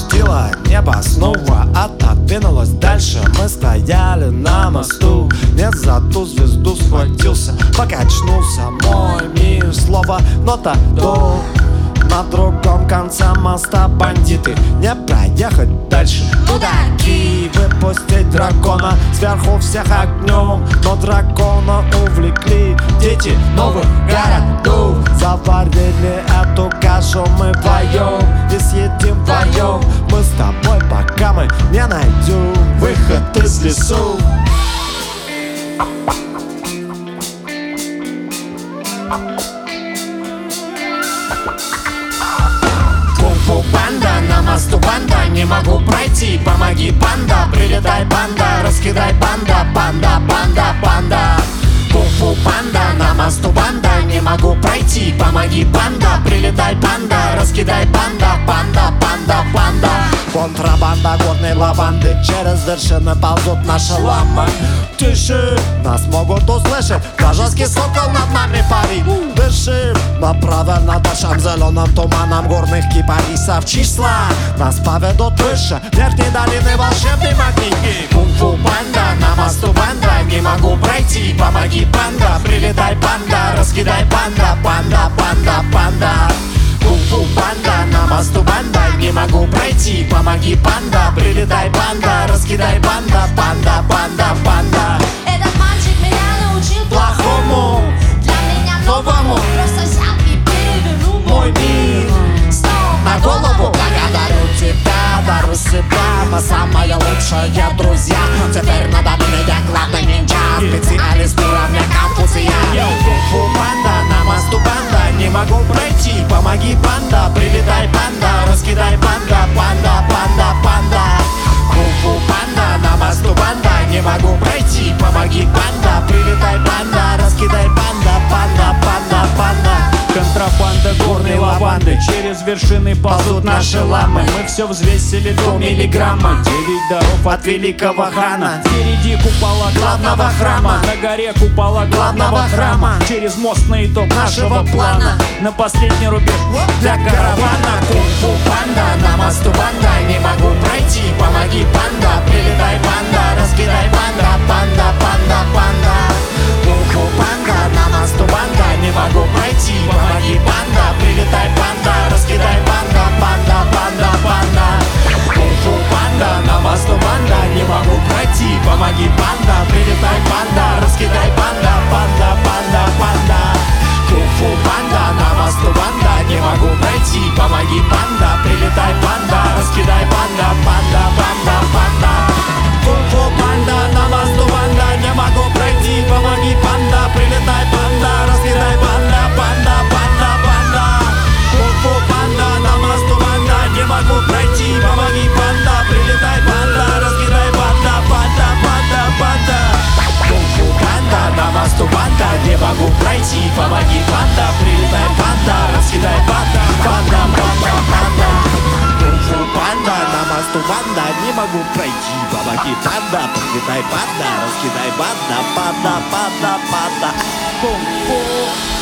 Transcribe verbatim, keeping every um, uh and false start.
дождило, небо снова отодвинулось дальше. Мы стояли на мосту, не за ту звезду схватился, покачнулся мой мир. Слово нота до. На другом конце моста бандиты, не проехать дальше. Мудаки, выпустить дракона, сверху всех огнем. Но дракона увлекли дети новых городов. Заварили эту кашу мы вдвоем и съедим вдвоем. Мы с тобой, пока мы не найдем выход из лесу. Панда, на мосту банда, не могу пройти, помоги, панда. Прилетай, панда, раскидай, панда, панда, панда, панда. Кунг-фу панда, на мосту банда, не могу пройти, помоги, панда. Прилетай, панда, раскидай, панда, панда, панда, панда. Контрабанда горной лаванды, через вершины ползут наши ламы. Тише, нас могут услышать, вражеский сокол над нами парит. Дышим, но правильно дышим зеленым туманом горных кипарисов. Числа нас поведут выше верхней долины волшебный магнитик. Кунг-фу панда, на мосту банда, не могу пройти, помоги, панда. Прилетай, панда, раскидай, панда, панда, панда, панда. Кунг-фу панда, на мосту банда, не могу пройти, помоги, панда. Прилетай, панда, раскидай, панда, панда, панда, панда. Этот мальчик меня научил плохому, для меня новому. Просто взял и перевернул Мой мир снова на голову. Благодарю тебя, дарю себя, мы самые лучшие друзья. Теперь надо меня главный ниндзя, специалист уровня Конфуция. Кунг-фу панда, на мосту банда, не могу пройти, помоги, панда. Прилетай, панда, раскидай, панда, панда, панда, панда. Кунг-фу панда, на мосту банда, не могу пройти, помоги, панда. Прилетай, панда, раскидай, панда, панда, панда, панда. Контрабанда горной лаванды, через вершины ползут наши ламы. Мы все взвесили до миллиграмма, девять даров от великого хана. Впереди купола главного храма, на горе купола главного храма. Через мост на итог нашего плана, на последний рубеж для каравана. Кунг-фу панда, на мосту банда, не могу пройти, помоги, панда. Прилетай, панда, раскидай, панда, панда, панда, панда. Кунг-фу панда, на мосту банда, не могу пройти, помоги, панда. Прилетай, панда, раскидай, панда, панда, панда, панда. Кунг-фу панда, на мосту банда, не могу пройти, помоги, панда. Прилетай, панда, раскидай, панда, панда, панда, панда. Кунг-фу панда, на мосту банда, не могу пройти, помоги, панда. Прилетай, панда, раскидай, панда, панда, панда, панда. Кунг-фу панда, на мосту банда, не могу пройти, помоги, панда. Прилетай, панда, раскидай, панда, панда, панда, панда. Кунг-фу панда, на мосту банда, не могу пройти, помоги, панда. Прилетай, панда, раскидай, панда, панда, панда, панда. Кунг-фу панда, на мосту банда, не могу пройти, помоги, панда. Прилетай, панда, раскидай, панда, панда, панда, панда. Кунг-фу панда, на мосту банда, не могу пройти, помоги, панда. Прилетай, панда, раскидай, панда, панда, панда, панда. Кунг-фу.